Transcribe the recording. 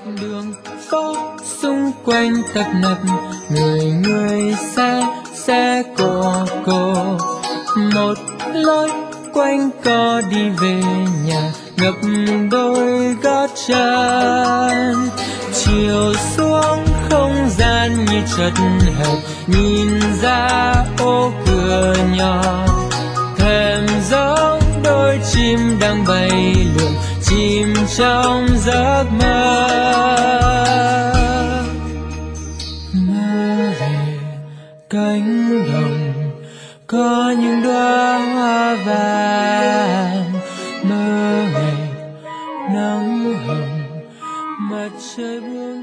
Đường phố xung quanh tấp nập, người người xe cô. Một lối quanh co đi về nhà, ngập đôi gót chân. Chiều xuống không gian như chật hẹp, nhìn ra ô cửa nhỏ. Thèm giống đôi chim đang bay lượn, chìm trong giấc mơ. Mơ về cánh đồng có những đóa hoa vàng, mơ ngày nắng hồng mặt trời buông.